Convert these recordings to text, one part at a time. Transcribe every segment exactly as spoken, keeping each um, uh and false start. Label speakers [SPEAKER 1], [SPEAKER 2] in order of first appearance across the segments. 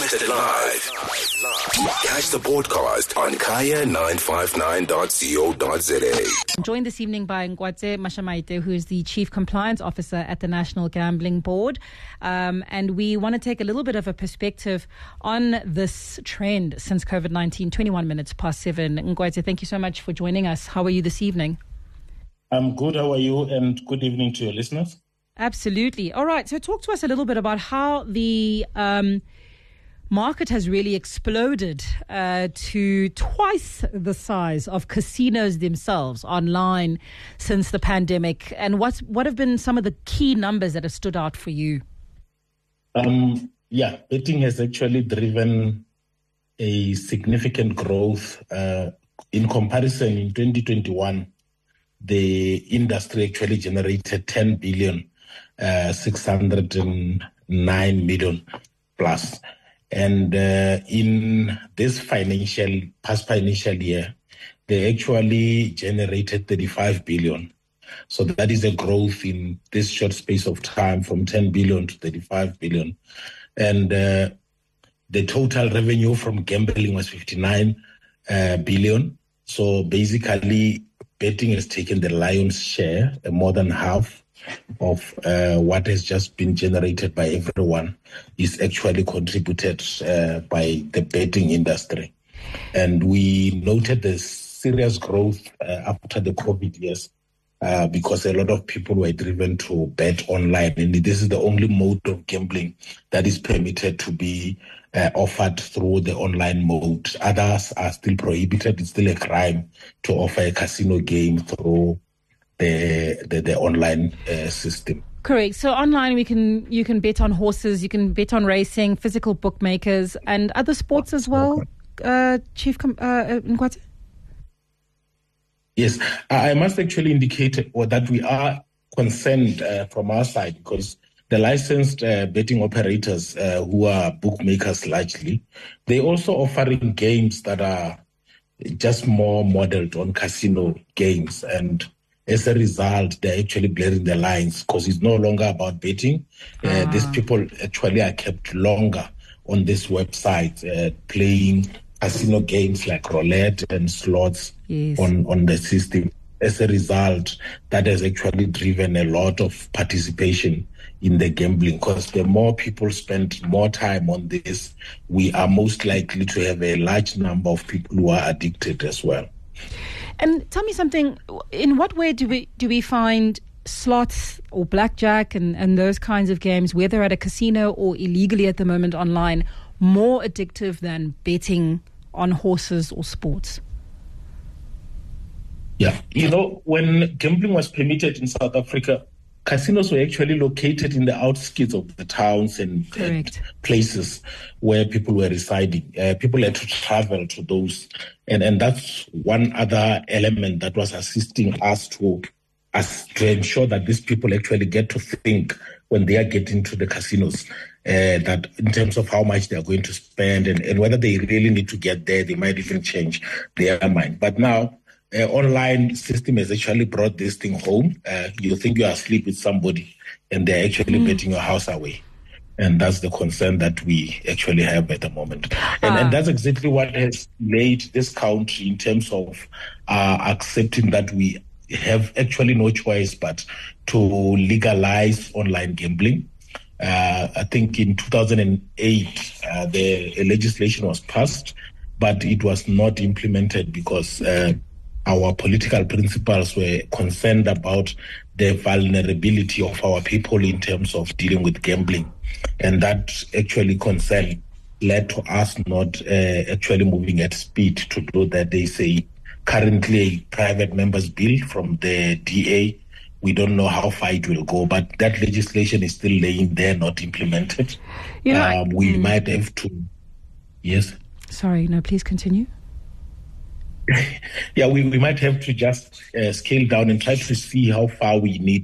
[SPEAKER 1] Broadcasted live. Catch the podcast on kaya nine five nine dot co dot za.
[SPEAKER 2] I'm joined this evening by Nkwatse Mashamaite, who is the Chief Compliance Officer at the National Gambling Board. Um, and we want to take a little bit of a perspective on this trend since COVID nineteen, twenty-one minutes past seven. Nkwatse, thank you so much for joining us. How are you this evening?
[SPEAKER 3] I'm good. How are you? And good evening to your listeners.
[SPEAKER 2] Absolutely. All right. So talk to us a little bit about how the um, market has really exploded uh, to twice the size of casinos themselves online since the pandemic. And what what have been some of the key numbers that have stood out for you?
[SPEAKER 3] Um, yeah, betting has actually driven a significant growth. Uh, in comparison, in twenty twenty-one, the industry actually generated ten billion, uh, six hundred nine million plus. And uh, in this financial, past financial year, they actually generated thirty-five billion. So that is a growth in this short space of time from ten billion to thirty-five billion. And uh, the total revenue from gambling was fifty-nine uh, billion. So basically, betting has taken the lion's share, uh, more than half of uh, what has just been generated by everyone is actually contributed uh, by the betting industry. And we noted the serious growth uh, after the COVID years uh, because a lot of people were driven to bet online. And this is the only mode of gambling that is permitted to be uh, offered through the online mode. Others are still prohibited. It's still a crime to offer a casino game through The, the the online uh, system.
[SPEAKER 2] Correct. So online, we can you can bet on horses, you can bet on racing, physical bookmakers, and other sports as well. Uh, Chief uh, Nkwatse?
[SPEAKER 3] Yes, I must actually indicate or that we are concerned uh, from our side because the licensed uh, betting operators uh, who are bookmakers largely, they also offering games that are just more modeled on casino games. And as a result, they're actually blurring the lines because it's no longer about betting. Uh,
[SPEAKER 2] ah.
[SPEAKER 3] These people actually are kept longer on this website, uh, playing casino games like roulette and slots
[SPEAKER 2] yes.
[SPEAKER 3] on, on the system. As a result, that has actually driven a lot of participation in the gambling because the more people spend more time on this, we are most likely to have a large number of people who are addicted as well.
[SPEAKER 2] And tell me something, in what way do we do we find slots or blackjack and, and those kinds of games, whether at a casino or illegally at the moment online, more addictive than betting on horses or sports?
[SPEAKER 3] Yeah, you know, when gambling was permitted in South Africa, casinos were actually located in the outskirts of the towns and, and places where people were residing. Uh, people had to travel to those. And, and that's one other element that was assisting us to, us to ensure that these people actually get to think when they are getting to the casinos, uh, that in terms of how much they are going to spend and, and whether they really need to get there, they might even change their mind. But now, Uh, online system has actually brought this thing home. Uh, you think you are asleep with somebody and they're actually mm. betting your house away. And that's the concern that we actually have at the moment. And, ah. and that's exactly what has made this country in terms of uh, accepting that we have actually no choice but to legalize online gambling. Uh, I think in two thousand eight, uh, the legislation was passed, but it was not implemented because uh, our political principals were concerned about the vulnerability of our people in terms of dealing with gambling. And that actually concern led to us not uh, actually moving at speed to do that. They say currently a private member's bill from the D A. We don't know how far it will go, but that legislation is still laying there, not implemented.
[SPEAKER 2] You know,
[SPEAKER 3] um, we mm. might have to, yes?
[SPEAKER 2] Sorry, no, please continue.
[SPEAKER 3] Yeah, we, we might have to just uh, scale down and try to see how far we need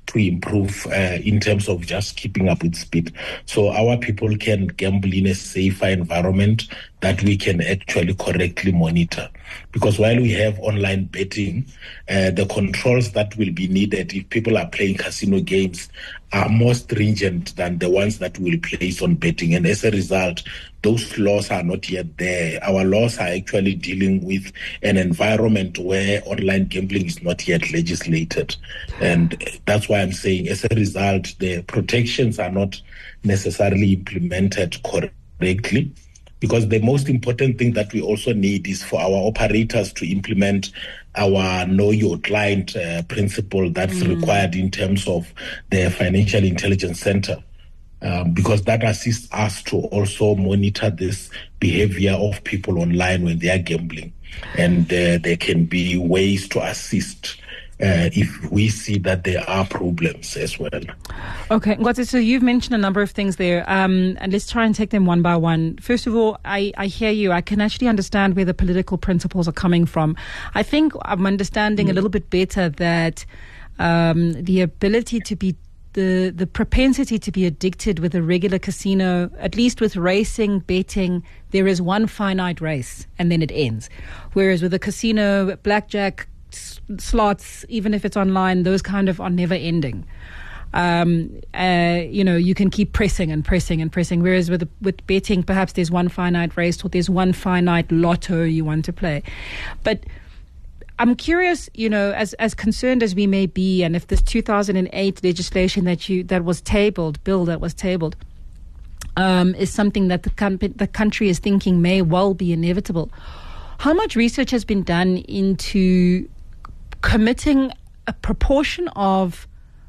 [SPEAKER 3] to improve uh, in terms of just keeping up with speed. So our people can gamble in a safer environment that we can actually correctly monitor. Because while we have online betting, uh, the controls that will be needed if people are playing casino games are more stringent than the ones that will place on betting. And as a result, those laws are not yet there. Our laws are actually dealing with an environment where online gambling is not yet legislated. And that's why I'm saying, as a result, the protections are not necessarily implemented correctly. Because the most important thing that we also need is for our operators to implement our know your client uh, principle that's mm. required in terms of the Financial Intelligence Center. Um, because that assists us to also monitor this behavior of people online when they are gambling. And uh, there can be ways to assist Uh, if we see that there are problems as well.
[SPEAKER 2] Okay, Ngwatsi, so you've mentioned a number of things there, um, and let's try and take them one by one. First of all, I, I hear you. I can actually understand where the political principles are coming from. I think I'm understanding mm. a little bit better that um, the ability to be the the propensity to be addicted with a regular casino, at least with racing, betting, there is one finite race and then it ends. Whereas with a casino, blackjack, slots, even if it's online, those kind of are never ending. Um, uh, you know, you can keep pressing and pressing and pressing. Whereas with with betting, perhaps there's one finite race or there's one finite lotto you want to play. But I'm curious, you know, as as concerned as we may be, and if this two thousand eight legislation that you that was tabled, bill that was tabled, um, is something that the com- the country is thinking may well be inevitable. How much research has been done into committing a proportion of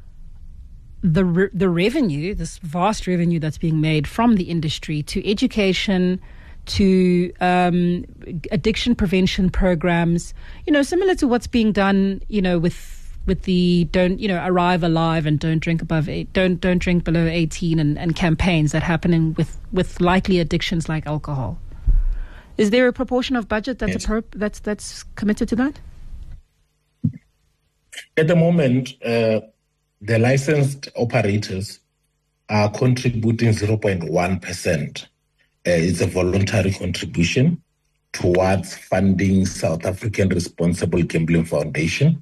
[SPEAKER 2] the re- the revenue, this vast revenue that's being made from the industry, to education, to um, addiction prevention programs, you know, similar to what's being done, you know, with with the don't, you know, arrive alive and don't drink above eight, don't don't drink below eighteen, and, and campaigns that happen in with with likely addictions like alcohol. Is there a proportion of budget that's
[SPEAKER 3] yes.
[SPEAKER 2] a pro- that's that's committed to that?
[SPEAKER 3] At the moment, uh, the licensed operators are contributing zero point one percent. Uh, it's a voluntary contribution towards funding South African Responsible Gambling Foundation.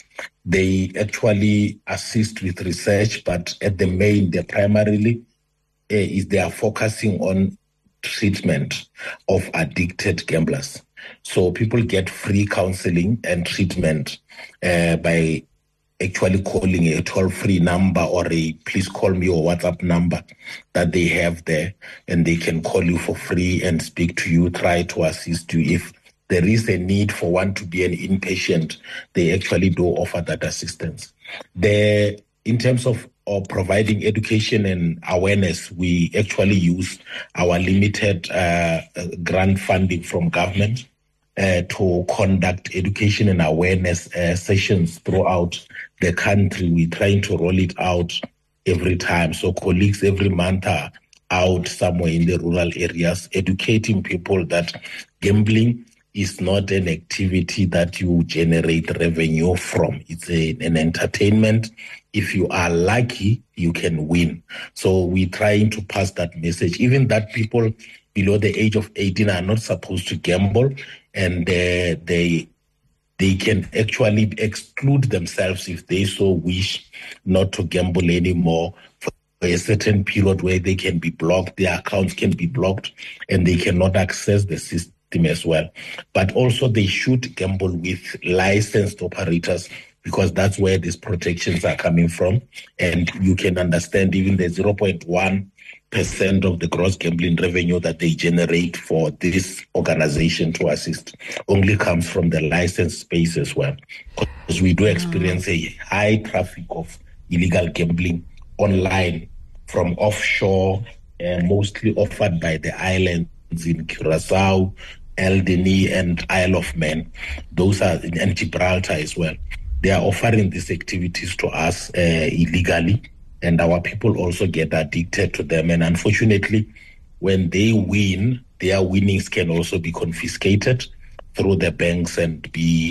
[SPEAKER 3] They actually assist with research, but at the main, they primarily uh, is they are focusing on treatment of addicted gamblers. So people get free counseling and treatment uh, by actually calling a toll-free number or a please call me or WhatsApp number that they have there, and they can call you for free and speak to you, try to assist you. If there is a need for one to be an inpatient, they actually do offer that assistance. The, in terms of, of providing education and awareness, we actually use our limited uh, grant funding from government Uh, to conduct education and awareness uh, sessions throughout the country. We're trying to roll it out every time. So colleagues every month are out somewhere in the rural areas, educating people that gambling is not an activity that you generate revenue from. It's a, an entertainment. If you are lucky, you can win. So we're trying to pass that message, even that people below the age of eighteen are not supposed to gamble, and uh, they they can actually exclude themselves if they so wish not to gamble anymore for a certain period where they can be blocked, their accounts can be blocked, and they cannot access the system as well. But also they should gamble with licensed operators, because that's where these protections are coming from. And you can understand even the zero point one percent of the gross gambling revenue that they generate for this organization to assist only comes from the licensed space as well. Because we do experience a high traffic of illegal gambling online from offshore, uh, mostly offered by the islands in Curacao, Eldeni, and Isle of Man. Those are in Gibraltar as well. They are offering these activities to us uh, illegally, and our people also get addicted to them. And unfortunately, when they win, their winnings can also be confiscated through the banks and be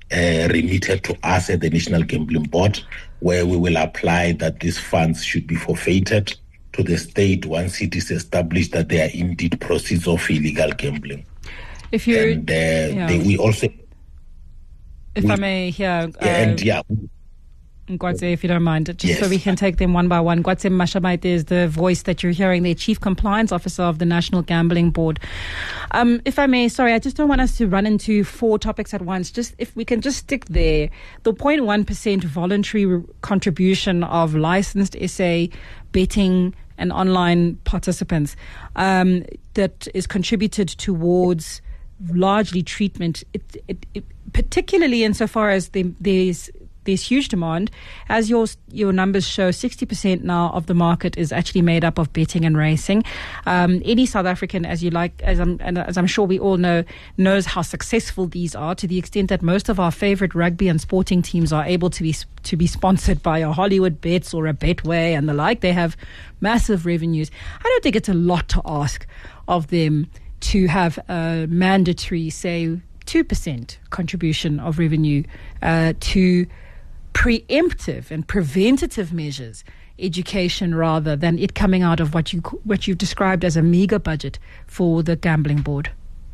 [SPEAKER 3] uh, remitted to us at the National Gambling Board, where we will apply that these funds should be forfeited to the state once it is established that they are indeed proceeds of illegal gambling.
[SPEAKER 2] If you
[SPEAKER 3] and uh,
[SPEAKER 2] yeah.
[SPEAKER 3] they, we also,
[SPEAKER 2] if
[SPEAKER 3] we,
[SPEAKER 2] I may hear, uh,
[SPEAKER 3] and yeah.
[SPEAKER 2] Ngwatse, if you don't mind, just
[SPEAKER 3] yes.
[SPEAKER 2] so we can take them one by one. Ngwatse Mashamaite is the voice that you're hearing, the Chief Compliance Officer of the National Gambling Board. Um, if I may, sorry, I just don't want us to run into four topics at once. Just if we can just stick there. The zero point one percent voluntary re- contribution of licensed S A betting and online participants um, that is contributed towards largely treatment, it, it, it, particularly insofar as the, there's There's huge demand. As your your numbers show, sixty percent now of the market is actually made up of betting and racing. Um, any South African, as you like, as I'm and as I'm sure we all know, knows how successful these are, to the extent that most of our favorite rugby and sporting teams are able to be to be sponsored by a Hollywood Bets or a Betway and the like. They have massive revenues. I don't think it's a lot to ask of them to have a mandatory, say, two percent contribution of revenue uh, to preemptive and preventative measures, education rather than it coming out of what you what you've described as a meager budget for the gambling board.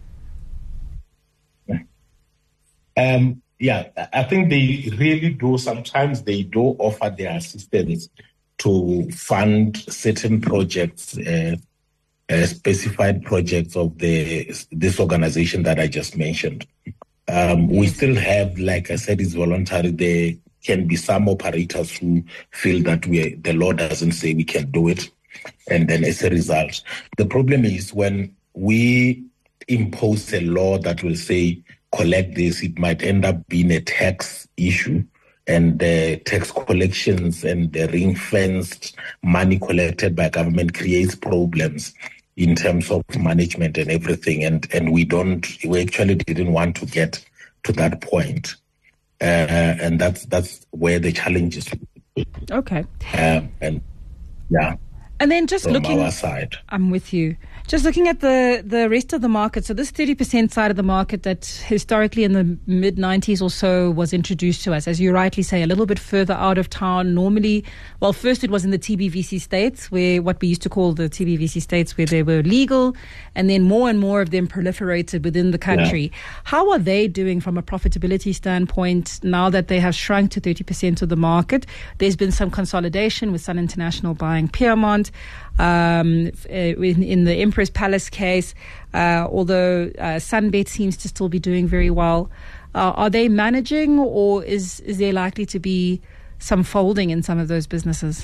[SPEAKER 3] Um, yeah, I think they really do. Sometimes they do offer their assistance to fund certain projects, uh, uh, specified projects of the this organization that I just mentioned. Um, we still have, like I said, it's voluntary. There can be some operators who feel that we the law doesn't say we can do it. And then as a result, the problem is when we impose a law that will say collect this, it might end up being a tax issue. And uh, tax collections and the ring-fenced money collected by government creates problems in terms of management and everything. And, and we don't, we actually didn't want to get to that point. Uh, and that's that's where the challenge is.
[SPEAKER 2] Okay.
[SPEAKER 3] Um, and yeah.
[SPEAKER 2] And then just
[SPEAKER 3] from
[SPEAKER 2] looking,
[SPEAKER 3] our side.
[SPEAKER 2] I'm with you. Just looking at the, the rest of the market. So this thirty percent side of the market that historically in the mid nineties or so was introduced to us, as you rightly say, a little bit further out of town. Normally, well, first it was in the T B V C states, where what we used to call the T B V C states, where they were legal, and then more and more of them proliferated within the country. Yeah. How are they doing from a profitability standpoint now that they have shrunk to thirty percent of the market? There's been some consolidation with Sun International buying Piermont. Um, in, in the Empress Palace case, uh, although uh, Sunbet seems to still be doing very well. Uh, are they managing, or is, is there likely to be some folding in some of those businesses?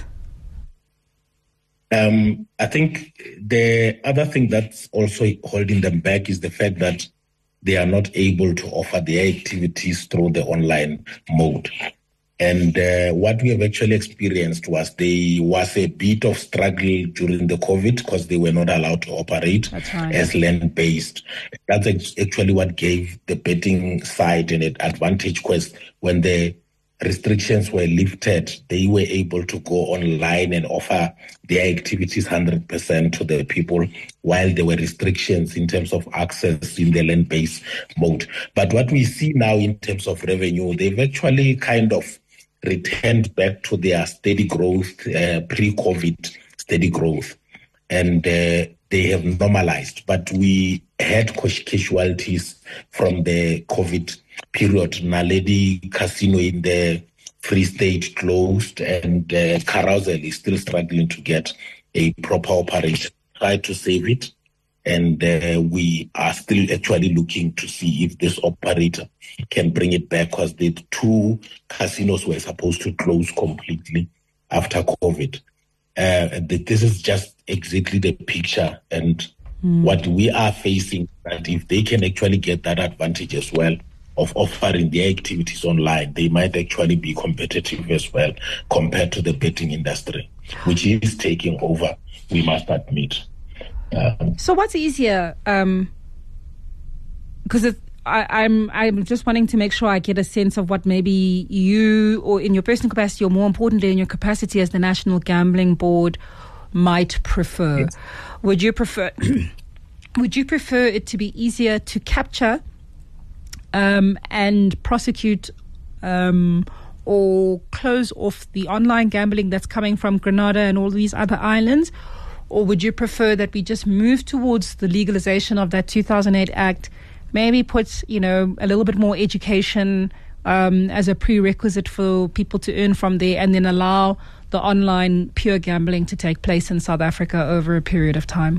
[SPEAKER 3] Um, I think the other thing that's also holding them back is the fact that they are not able to offer their activities through the online mode. And uh, what we have actually experienced was there was a bit of struggle during the COVID because they were not allowed to operate
[SPEAKER 2] right.
[SPEAKER 3] as land-based. That's actually what gave the betting side an advantage, because when the restrictions were lifted, they were able to go online and offer their activities one hundred percent to the people, while there were restrictions in terms of access in the land-based mode. But what we see now in terms of revenue, they've actually kind of returned back to their steady growth, uh, pre-COVID steady growth, and uh, they have normalized. But we had casualties from the COVID period. Naledi Casino in the Free State closed, and uh, Carousel is still struggling to get a proper operation. Try to save it, and uh, we are still actually looking to see if this operator can bring it back, because the two casinos were supposed to close completely after COVID. Uh, this is just exactly the picture, and mm. what we are facing, that if they can actually get that advantage as well of offering their activities online, they might actually be competitive as well compared to the betting industry, which is taking over, we must admit. Um,
[SPEAKER 2] so what's easier? Um, because I'm I'm just wanting to make sure I get a sense of what maybe you, or in your personal capacity, or more importantly in your capacity as the National Gambling Board, might prefer. Yes. Would you prefer? Would you prefer it to be easier to capture um, and prosecute um, or close off the online gambling that's coming from Grenada and all these other islands? Or would you prefer that we just move towards the legalization of that two thousand eight Act, maybe put, you know, a little bit more education um, as a prerequisite for people to earn from there, and then allow the online pure gambling to take place in South Africa over a period of time?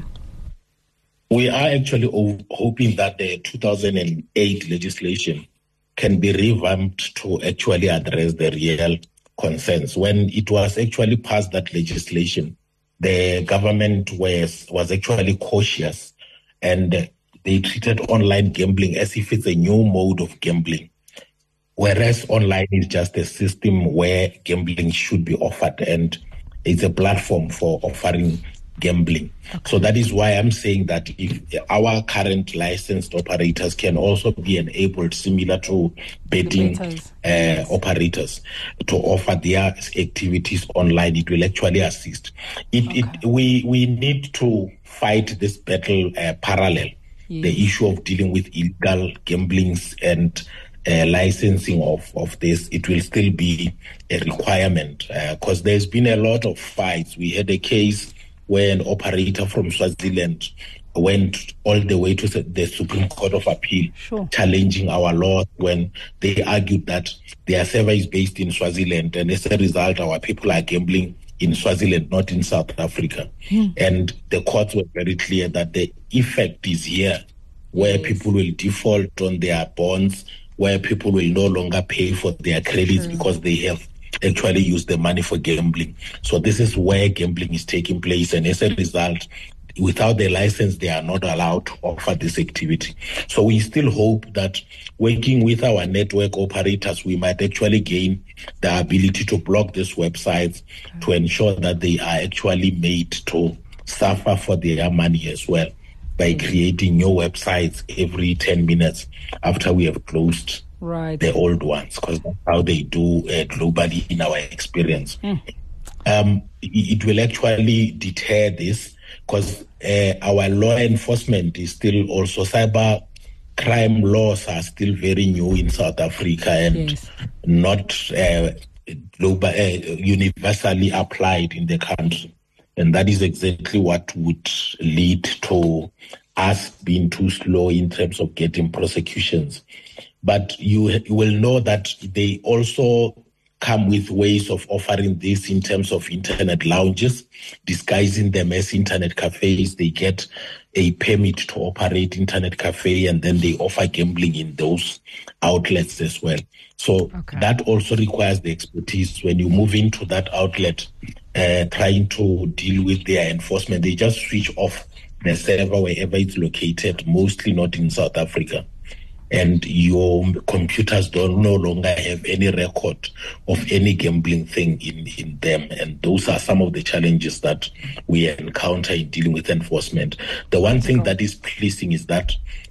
[SPEAKER 3] We are actually o- hoping that the two thousand eight legislation can be revamped to actually address the real concerns. When it was actually passed, that legislation, the government was was actually cautious, and they treated online gambling as if it's a new mode of gambling, whereas online is just a system where gambling should be offered, and it's a platform for offering gambling. Okay. So that is why I'm saying that if our current licensed operators can also be enabled, similar to betting operators, uh, yes. operators, to offer their activities online, it will actually assist. It, okay. it we we need to fight this battle uh, parallel. Yes. The issue of dealing with illegal gamblings and Uh, licensing of, of this, it will still be a requirement, because uh, there's been a lot of fights. We had a case where an operator from Swaziland went all the way to the Supreme Court of Appeal, sure. challenging our law when they argued that their server is based in Swaziland, and as a result, our people are gambling in Swaziland, not in South Africa. Hmm. And the courts were very clear that the effect is here, where yes. people will default on their bonds, where people will no longer pay for their credits sure. because they have actually used the money for gambling. So this is where gambling is taking place, and as a result, without the license, they are not allowed to offer this activity. So we still hope that working with our network operators, we might actually gain the ability to block these websites okay. to ensure that they are actually made to suffer for their money as well, by creating new websites every ten minutes after we have closed right. the old ones, because that's how they do uh, globally in our experience. Mm. Um, it, it will actually deter this, because uh, our law enforcement is still also, cyber crime laws are still very new in South Africa and yes. not uh, global, uh, universally applied in the country. And that is exactly what would lead to us being too slow in terms of getting prosecutions. But you will know that they also come with ways of offering this in terms of internet lounges, disguising them as internet cafes. They get a permit to operate internet cafe, and then they offer gambling in those outlets as well. So okay. that also requires the expertise. When you move into that outlet, uh, trying to deal with their enforcement, they just switch off the server wherever it's located, mostly not in South Africa. And your computers don't no longer have any record of any gambling thing in, in them. And those are some of the challenges that we encounter in dealing with enforcement. The one thing that is pleasing is that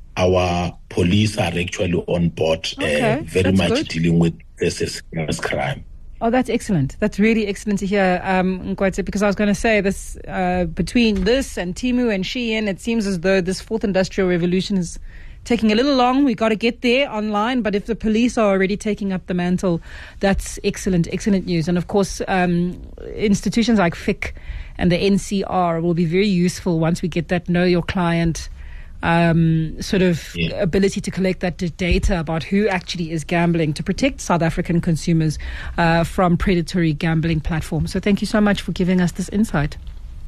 [SPEAKER 3] our police are actually on board, okay, uh, very much good. dealing with this serious crime.
[SPEAKER 2] Oh, that's excellent. That's really excellent to hear, um, Nkwatse, because I was going to say this, uh, between this and Temu and Shein, it seems as though this fourth industrial revolution is taking a little long. We got to get there online, but if the police are already taking up the mantle, that's excellent, excellent news. And of course, um, institutions like F I C and the N C R will be very useful once we get that know your client um, sort of yeah. ability to collect that d- data about who actually is gambling, to protect South African consumers uh, from predatory gambling platforms. So thank you so much for giving us this insight.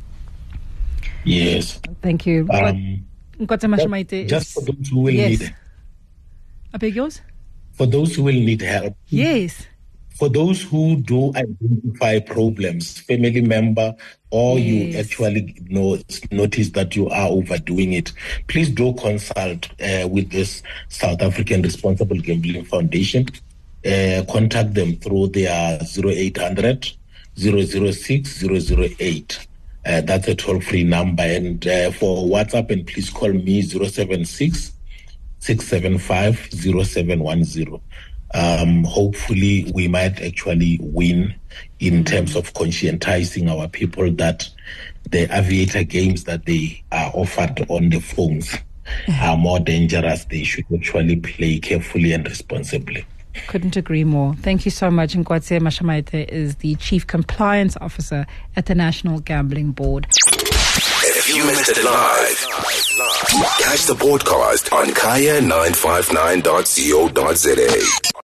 [SPEAKER 3] Yes.
[SPEAKER 2] Thank you.
[SPEAKER 3] Um, Just for those who will
[SPEAKER 2] yes.
[SPEAKER 3] need
[SPEAKER 2] I beg yours?
[SPEAKER 3] For those who will need help.
[SPEAKER 2] Yes.
[SPEAKER 3] For those who do identify problems, family member, or yes. you actually know, notice that you are overdoing it, please do consult uh, with this South African Responsible Gambling Foundation. Uh, contact them through their zero eight hundred, zero zero six, zero zero eight. Uh, that's a toll-free number. And uh, for WhatsApp, and please call me zero seven six, six seven five, zero seven one zero. Um, hopefully, we might actually win in mm-hmm. terms of conscientizing our people that the aviator games that they are offered on the phones are more dangerous. They should actually play carefully and responsibly.
[SPEAKER 2] Couldn't agree more. Thank you so much. Nkwatse Mashamaite is the Chief Compliance Officer at the National Gambling Board.
[SPEAKER 1] If you missed it live, catch the podcast on kaya nine five nine dot co dot za.